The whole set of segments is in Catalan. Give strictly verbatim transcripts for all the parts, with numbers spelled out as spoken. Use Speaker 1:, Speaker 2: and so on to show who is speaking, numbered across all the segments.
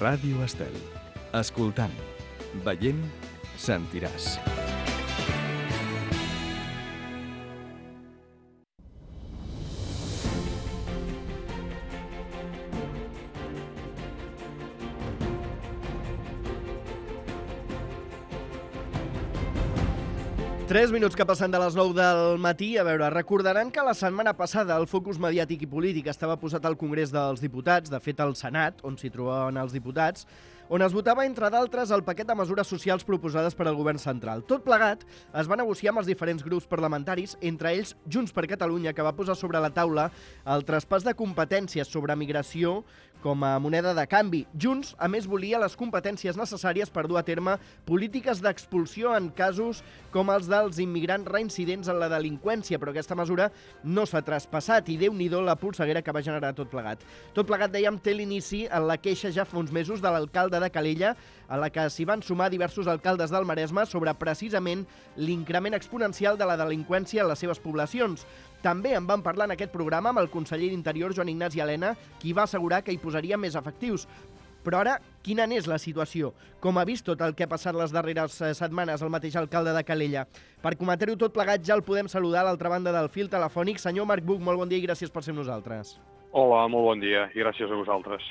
Speaker 1: Ràdio Estel. Escoltant, veient, sentiràs.
Speaker 2: Tres minuts que passen de les nou del matí. A veure, recordaran que la setmana passada el focus mediàtic i polític estava posat al Congrés dels Diputats, de fet al Senat, on s'hi trobaven els diputats, on es votava, entre d'altres, el paquet de mesures socials proposades per al govern central. Tot plegat es va negociar amb els diferents grups parlamentaris, entre ells Junts per Catalunya, que va posar sobre la taula el traspàs de competències sobre migració com a moneda de canvi. Junts, a més, volia les competències necessàries per dur a terme polítiques d'expulsió en casos com els dels immigrants reincidents en la delinqüència, però aquesta mesura no s'ha traspassat i Déu-n'hi-do la polseguera que va generar tot plegat. Tot plegat, dèiem, té l'inici en la queixa ja fa uns mesos de l'alcalde de Calella, a la que s'hi van sumar diversos alcaldes del Maresme sobre precisament l'increment exponencial de la delinqüència en les seves poblacions. També en van parlar en aquest programa amb el conseller d'Interior, Joan Ignasi Elena, qui va assegurar que hi posaria més efectius. Però ara, quina n'és la situació? Com ha vist tot el que ha passat les darreres setmanes el mateix alcalde de Calella? Per comentar-ho tot plegat ja el podem saludar a l'altra banda del fil telefònic. Senyor Marc Buch, molt bon dia i gràcies per ser amb nosaltres.
Speaker 3: Hola, molt bon dia i gràcies a vosaltres.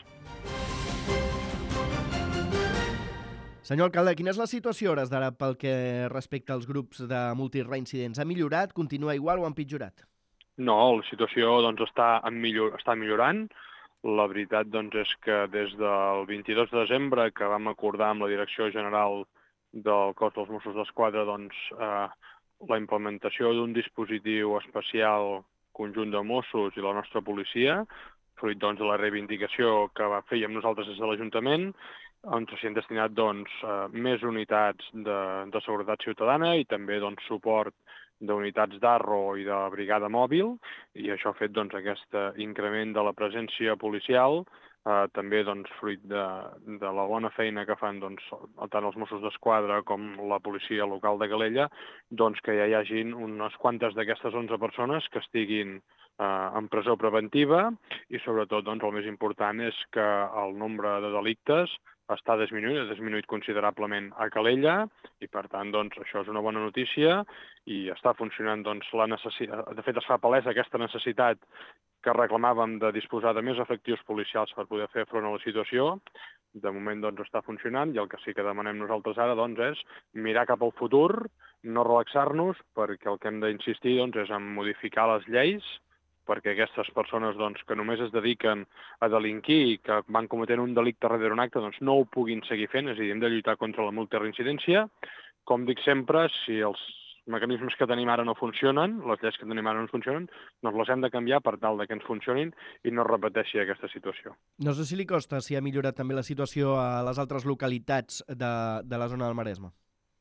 Speaker 2: Senyor alcalde, quina és la situació a hores d'ara pel que respecta als grups de multireincidents? Ha millorat, continua igual o ha empitjorat?
Speaker 3: No, la situació doncs, està, millor, està millorant. La veritat doncs, és que des del vint-i-dos de desembre, que vam acordar amb la Direcció General del Cos dels Mossos d'Esquadra doncs, eh, la implementació d'un dispositiu especial conjunt de Mossos i la nostra policia, fruit doncs, de la reivindicació que fèiem nosaltres des de l'Ajuntament, on s'hi han destinat doncs, més unitats de, de seguretat ciutadana i també doncs, suport d'unitats d'Arro i de brigada mòbil, i això ha fet doncs, aquest increment de la presència policial, eh, també doncs, fruit de, de la bona feina que fan doncs, tant els Mossos d'Esquadra com la policia local de Calella, doncs, que ja hi hagin unes quantes d'aquestes onze persones que estiguin eh, en presó preventiva i sobretot doncs, el més important és que el nombre de delictes està disminuït, ha disminuït considerablement a Calella i, per tant, doncs, això és una bona notícia i està funcionant doncs, la necessitat. De fet, es fa palesa aquesta necessitat que reclamàvem de disposar de més efectius policials per poder fer front a la situació. De moment doncs, està funcionant i el que sí que demanem nosaltres ara doncs, és mirar cap al futur, no relaxar-nos, perquè el que hem d'insistir doncs, és en modificar les lleis perquè aquestes persones doncs, que només es dediquen a delinquir i que van cometent un delicte darrere un acte doncs, no ho puguin seguir fent, és a dir, hem de lluitar contra la multireincidència. Com dic sempre, si els mecanismes que tenim ara no funcionen, les lleis que tenim ara no funcionen, doncs les hem de canviar per tal de que ens funcionin i no es repeteixi aquesta situació.
Speaker 2: No sé si li costa si ha millorat també la situació a les altres localitats de, de la zona del Maresme.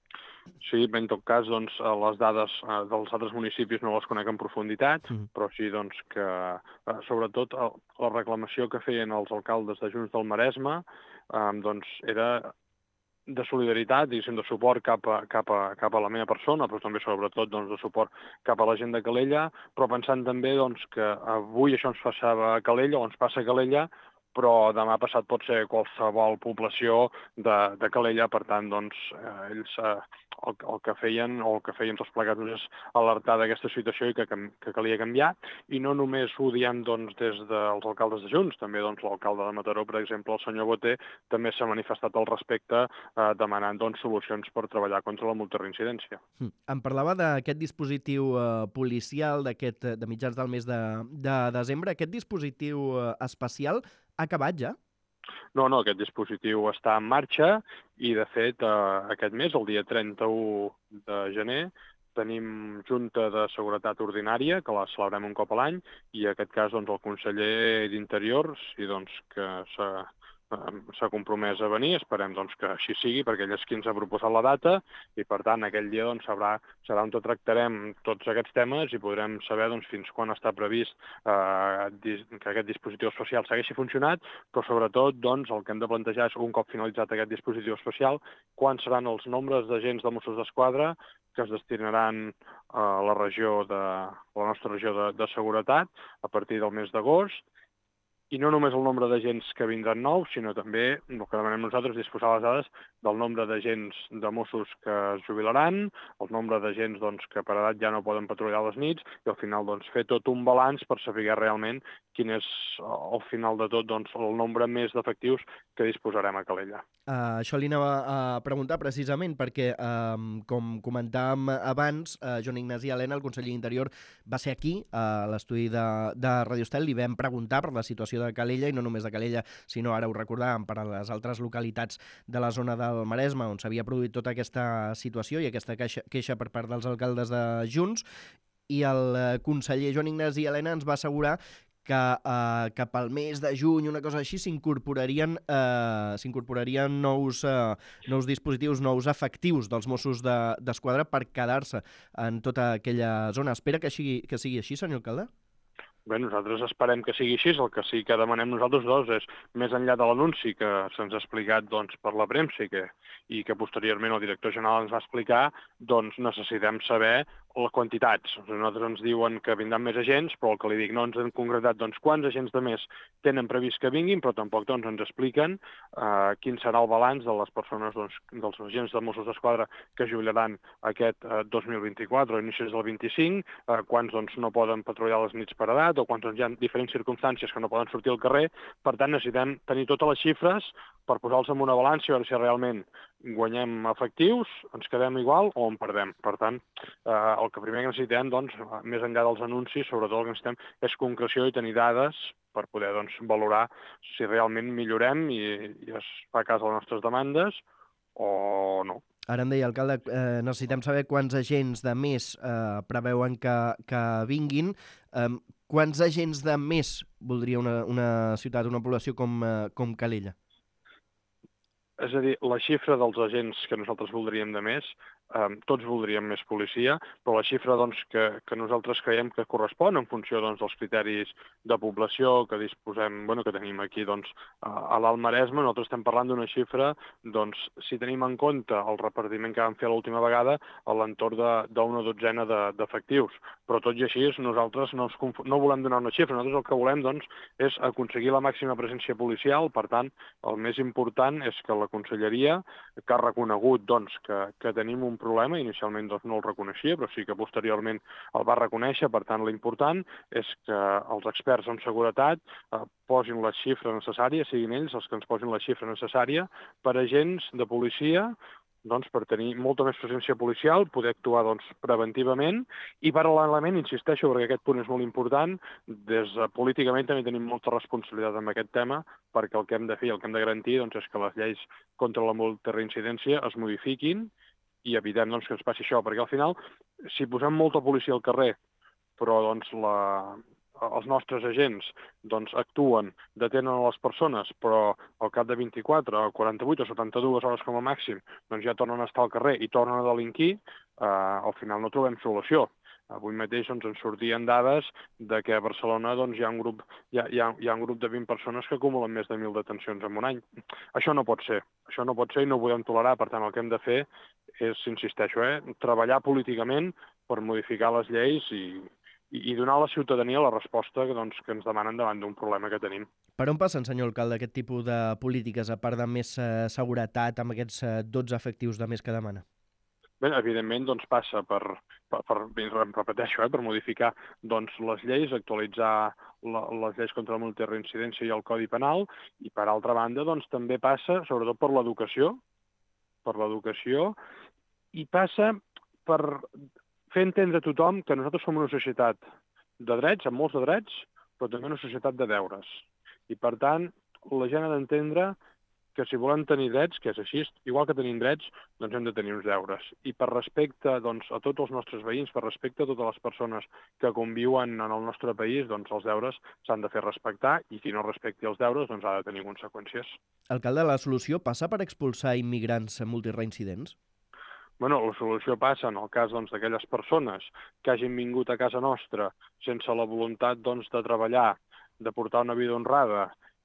Speaker 3: Sí, en tot cas, doncs, les dades dels altres municipis no les conec en profunditat, mm. però sí doncs, que, sobretot, la reclamació que feien els alcaldes de Junts del Maresme eh, doncs, era de solidaritat, diguéssim, de suport cap a, cap a, cap a la meva persona, però també, sobretot, doncs, de suport cap a la gent de Calella, però pensant també doncs, que avui això ens passava a Calella, o ens passa a Calella, però demà passat pot ser qualsevol població de, de Calella, per tant, doncs, eh, ells eh, el, el que feien o el que feien tots plegats és alertar d'aquesta situació i que, que calia canviar, i no només ho diem doncs, des dels alcaldes de Junts, també doncs, l'alcalde de Mataró, per exemple, el senyor Boté, també s'ha manifestat al respecte eh, demanant doncs, solucions per treballar contra la multireincidència.
Speaker 2: Mm. Em parlava d'aquest dispositiu eh, policial d'aquest de mitjans del mes de, de desembre. Aquest dispositiu eh, especial ha acabat ja?
Speaker 3: No, no, aquest dispositiu està en marxa i, de fet, eh, aquest mes, el dia trenta-u de gener, tenim Junta de Seguretat Ordinària, que la celebrem un cop a l'any, i en aquest cas doncs, el conseller d'Interior, si doncs, que s'ha s'ha compromès a venir, esperem doncs, que així sigui, perquè ell és qui ens ha proposat la data i, per tant, aquell dia doncs, sabrà, serà on tractarem tots aquests temes i podrem saber doncs, fins quan està previst eh, que aquest dispositiu especial segueixi funcionat, però sobretot doncs, el que hem de plantejar és, un cop finalitzat aquest dispositiu especial, quan seran els nombres d'agents de Mossos d'Esquadra que es destinaran a la regió de, a la nostra regió de, de seguretat a partir del mes d'agost, i no només el nombre d'agents que vindran nous, sinó també el que demanem nosaltres, disposar les dades del nombre d'agents de Mossos que es jubilaran, el nombre d'agents doncs, que per edat ja no poden patrullar a les nits, i al final doncs, fer tot un balanç per saber realment quin és, al final de tot, doncs, el nombre més d'efectius que disposarem a Calella.
Speaker 2: Uh, això li anava a preguntar precisament perquè, um, com comentàvem abans, uh, Joan Ignasi Elena, el conseller d'Interior, va ser aquí, a l'estudi de, de Radio Estel, li vam preguntar per la situació de Calella, i no només de Calella, sinó, ara ho recordàvem, per a les altres localitats de la zona del Maresme, on s'havia produït tota aquesta situació i aquesta queixa, queixa per part dels alcaldes de Junts, i el conseller Joan Ignasi Elena ens va assegurar que eh, cap al mes de juny, una cosa així, s'incorporarien eh, s'incorporarien nous, eh, nous dispositius, nous efectius dels Mossos d'Esquadra per quedar-se en tota aquella zona. Espera que sigui, que sigui així, senyor alcalde?
Speaker 3: Bé, nosaltres esperem que sigui així. El que sí que demanem nosaltres dos és, més enllà de l'anunci que se'ns ha explicat doncs, per la premsa i que, i que posteriorment el director general ens va explicar, doncs necessitem saber les quantitats. Nosaltres ens diuen que vindran més agents, però el que li dic, no ens han concretat doncs, quants agents de més tenen previst que vinguin, però tampoc doncs, ens expliquen eh, quin serà el balanç de les persones, doncs, dels agents de Mossos d'Esquadra que jubilaran aquest eh, dos mil vint-i-quatre o inicis del vint-i-cinc, eh, quants doncs, no poden patrullar les nits per edat, o quants doncs, hi ha diferents circumstàncies que no poden sortir al carrer. Per tant, necessitem tenir totes les xifres per posar-los en una balança i veure si realment guanyem efectius, ens quedem igual o en perdem. Per tant, eh, el que primer que necessitem, doncs, més enllà dels anuncis, sobretot el que necessitem és concreció i tenir dades per poder doncs, valorar si realment millorem i, i es fa cas a les nostres demandes o no.
Speaker 2: Ara em deia, alcalde, eh, necessitem saber quants agents de més eh, preveuen que, que vinguin. Eh, quants agents de més voldria una, una ciutat, una població com, eh, com Calella?
Speaker 3: És a dir, la xifra dels agents que nosaltres voldríem de més, eh, tots voldríem més policia, però la xifra doncs, que, que nosaltres creiem que correspon en funció doncs, dels criteris de població que disposem, bueno, que tenim aquí doncs, a l'Alt Maresme, nosaltres estem parlant d'una xifra, doncs, si tenim en compte el repartiment que vam fer l'última vegada, a l'entorn d'una dotzena d'efectius. Però tot i així, nosaltres no, ens no volem donar una xifra, nosaltres el que volem doncs, és aconseguir la màxima presència policial. Per tant, el més important és que la Conselleria, que ha reconegut doncs, que, que tenim un problema, inicialment doncs, no el reconeixia, però sí que posteriorment el va reconèixer. Per tant, l'important és que els experts en seguretat eh, posin la xifra necessària, siguin ells els que ens posin la xifra necessària per agents de policia, doncs, per tenir molta més presència policial, poder actuar doncs, preventivament i paral·lelament, insisteixo, perquè aquest punt és molt important, des de políticament també tenim molta responsabilitat en aquest tema, perquè el que hem de fer i el que hem de garantir doncs, és que les lleis contra la multireincidència es modifiquin i evitem doncs, que ens passi això, perquè al final, si posem molta policia al carrer, però doncs, la... els nostres agents doncs, actuen, detenen les persones, però al cap de vint-i-quatre, o quaranta-vuit o setanta-dues hores com a màxim, doncs ja tornen a estar al carrer i tornen a delinquir, eh, al final no trobem solució. Avui mateix doncs, ens sortien dades de que a Barcelona doncs, hi, ha un grup, hi, ha, hi, ha, hi ha un grup de vint persones que acumulen més de mil detencions en un any. Això no pot ser. Això no pot ser i no ho podem tolerar. Per tant, el que hem de fer és, insisteixo, eh, treballar políticament per modificar les lleis i, i donar a la ciutadania la resposta doncs, que ens demanen davant d'un problema que tenim.
Speaker 2: Per on passen, senyor alcalde, aquest tipus de polítiques, a part de més eh, seguretat, amb aquests eh, dotze efectius de més que demana?
Speaker 3: Bé, evidentment doncs, passa per, per, per repeteixo, eh, per modificar doncs, les lleis, actualitzar la, les lleis contra la multireincidència i el Codi Penal, i per altra banda doncs, també passa sobretot per l'educació, per l'educació, i passa per fer entendre a tothom que nosaltres som una societat de drets, amb molts de drets, però també una societat de deures. I, per tant, la gent ha d'entendre que si volem tenir drets, que és així, igual que tenim drets, doncs hem de tenir uns deures. I per respecte doncs, a tots els nostres veïns, per respecte a totes les persones que conviuen en el nostre país, doncs els deures s'han de fer respectar i qui no respecti els deures doncs ha de tenir conseqüències.
Speaker 2: Alcalde, la solució passa per expulsar immigrants multireincidents?
Speaker 3: Bueno, la solució passa en el cas doncs, d'aquelles persones que hagin vingut a casa nostra sense la voluntat doncs, de treballar, de portar una vida honrada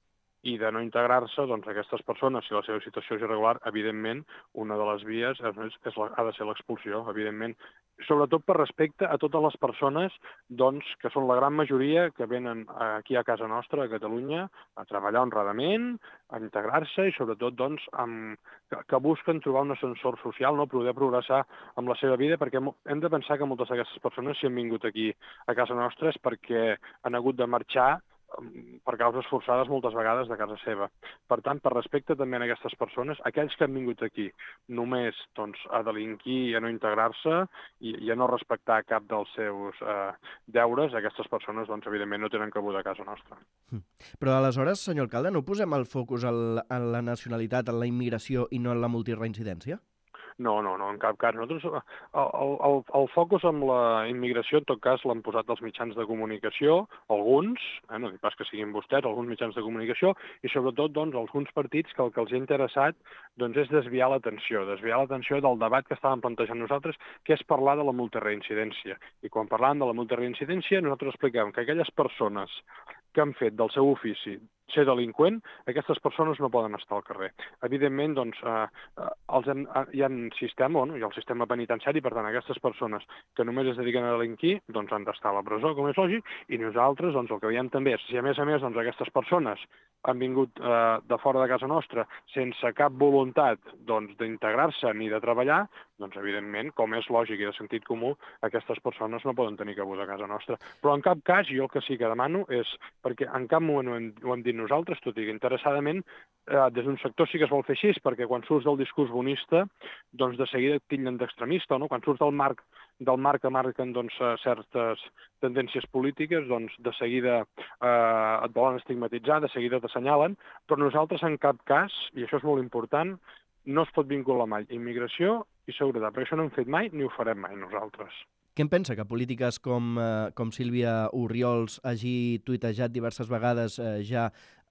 Speaker 3: i de no integrar-se, doncs aquestes persones, si la seva situació és irregular, evidentment, una de les vies és, és la, ha de ser l'expulsió, evidentment. Sobretot per respecte a totes les persones doncs, que són la gran majoria que venen aquí a casa nostra, a Catalunya, a treballar honradament, a integrar-se i sobretot doncs, amb, que, que busquen trobar un ascensor social, no poder progressar amb la seva vida, perquè hem de pensar que moltes d'aquestes persones, si han vingut aquí a casa nostra, és perquè han hagut de marxar per causes forçades moltes vegades de casa seva. Per tant, per respecte també a aquestes persones, aquells que han vingut aquí només doncs, a delinquir i a no integrar-se i, i a no respectar cap dels seus eh, deures, aquestes persones, doncs, evidentment, no tenen cabuda a casa nostra.
Speaker 2: Però aleshores, senyor alcalde, no posem el focus en la nacionalitat, en la immigració i no en la multireincidència?
Speaker 3: No, no, no, en cap cas. Nosaltres, el, el, el focus amb la immigració, en tot cas, l'han posat els mitjans de comunicació, alguns, eh, no dic pas que siguin vostès, alguns mitjans de comunicació, i sobretot doncs, alguns partits que el que els ha interessat doncs, és desviar l'atenció, desviar l'atenció del debat que estàvem plantejant nosaltres, que és parlar de la multireincidència. I quan parlàvem de la multireincidència, nosaltres expliquem que aquelles persones que han fet del seu ofici ser delinqüent, aquestes persones no poden estar al carrer. Evidentment, doncs, eh, els hem, hi ha un sistema, bueno, hi ha el sistema penitenciari, per tant, aquestes persones que només es dediquen a delinquir, doncs han d'estar a la presó, com és lògic, i nosaltres, doncs, el que veiem també és, si a més a més, doncs, aquestes persones han vingut eh, de fora de casa nostra sense cap voluntat, doncs, d'integrar-se ni de treballar, doncs, evidentment, com és lògic i de sentit comú, aquestes persones no poden tenir cabuda a casa nostra. Però en cap cas, jo el que sí que demano és, perquè en cap moment ho hem, ho hem dit nosaltres, tot i que interessadament, eh, des d'un sector sí que es vol fer així, perquè quan surts del discurs bonista, doncs de seguida et titllen d'extremista, no? Quan surts del marc del marc que marquen doncs, certes tendències polítiques, doncs de seguida eh, et volen estigmatitzar, de seguida t'assenyalen, però nosaltres en cap cas, i això és molt important, no es pot vincular mai immigració i seguretat, perquè això no hem fet mai ni ho farem mai nosaltres.
Speaker 2: Què en pensa que polítiques com, eh, com Sílvia Orriols hagi tuitejat diverses vegades eh, ja eh,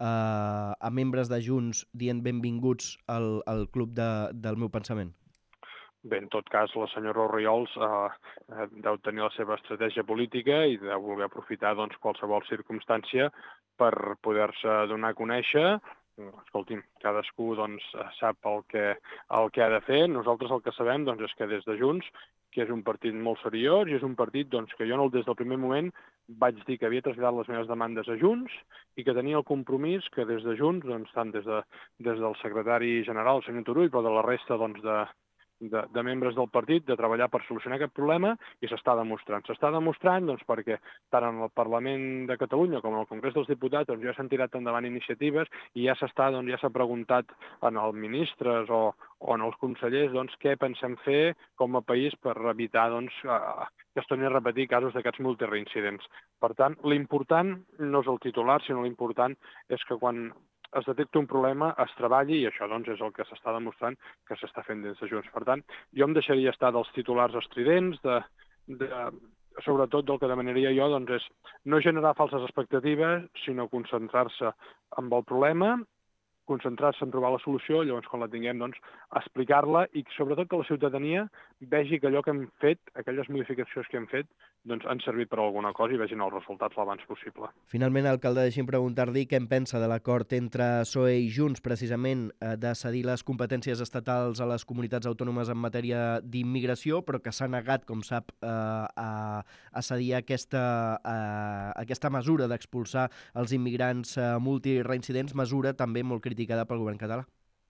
Speaker 2: a membres de Junts dient benvinguts al, al club de, del meu pensament?
Speaker 3: Bé, en tot cas, la senyora Orriols eh, deu tenir la seva estratègia política i deu voler aprofitar doncs, qualsevol circumstància per poder-se donar a conèixer. Escolti'm, cadascú doncs, sap el que, el que ha de fer. Nosaltres el que sabem doncs, és que des de Junts, que és un partit molt seriós i és un partit doncs, que jo no, des del primer moment vaig dir que havia traslladat les meves demandes a Junts i que tenia el compromís que des de Junts, doncs, tant des, de, des del secretari general, el senyor Turull, però de la resta doncs, de, De, de membres del partit, de treballar per solucionar aquest problema, i s'està demostrant. S'està demostrant doncs, perquè tant en el Parlament de Catalunya com en el Congrés dels Diputats doncs, ja s'han tirat endavant iniciatives i ja s'està, doncs, ja s'ha preguntat en els ministres o, o en els consellers doncs, què pensem fer com a país per evitar doncs, que es torni a repetir casos d'aquests multireincidents. Per tant, l'important no és el titular, sinó l'important és que quan es detecta un problema, es treballi, i això doncs, és el que s'està demostrant que s'està fent des de Junts. Per tant, jo em deixaria estar dels titulars estridents, de, de, sobretot del que demanaria jo doncs, és no generar falses expectatives, sinó concentrar-se en el problema, concentrar-se en trobar la solució, llavors quan la tinguem, doncs, explicar-la i sobretot que la ciutadania vegi que allò que hem fet, aquelles modificacions que hem fet, doncs han servit per alguna cosa i vegin els resultats l'abans possible.
Speaker 2: Finalment, alcalde, deixi'm preguntar-li què en pensa de l'acord entre P S O E i Junts, precisament de cedir les competències estatals a les comunitats autònomes en matèria d'immigració, però que s'ha negat, com sap, a, a cedir aquesta, a, aquesta mesura d'expulsar els immigrants multireincidents, mesura també molt criticada pel govern català.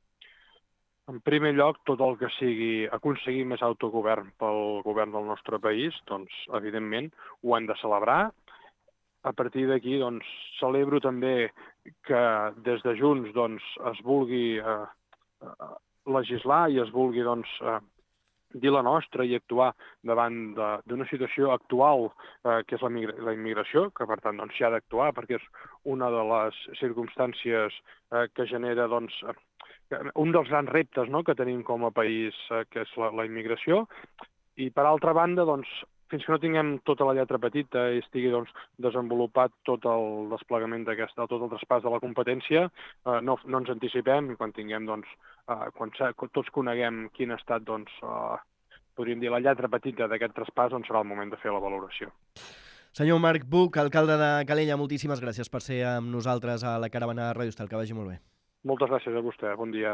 Speaker 3: En primer lloc, tot el que sigui aconseguir més autogovern pel govern del nostre país, doncs, evidentment, ho han de celebrar. A partir d'aquí, doncs, celebro també que des de Junts doncs, es vulgui eh, legislar i es vulgui doncs, eh, dir la nostra i actuar davant d'una situació actual eh, que és la, la immigració, que per tant doncs, s'hi ha d'actuar perquè és una de les circumstàncies eh, que genera doncs, un dels grans reptes no, que tenim com a país, eh, que és la, la immigració. I per altra banda, doncs, fins que no tinguem tota la lletra petita i estigui doncs, desenvolupat tot el desplegament d'aquesta, tot el traspàs de la competència, eh, no, no ens anticipem i quan tinguem, doncs, eh, quan tots coneguem quin ha estat, doncs, eh, podríem dir, la lletra petita d'aquest traspàs, doncs serà el moment de fer la valoració.
Speaker 2: Senyor Marc Buch, alcalde de Calella, moltíssimes gràcies per ser amb nosaltres a la caravana de Ràdio Estel. Que vagi molt bé.
Speaker 3: Moltes gràcies a vostè. Bon dia.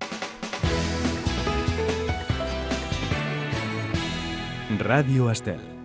Speaker 1: Ràdio Estel.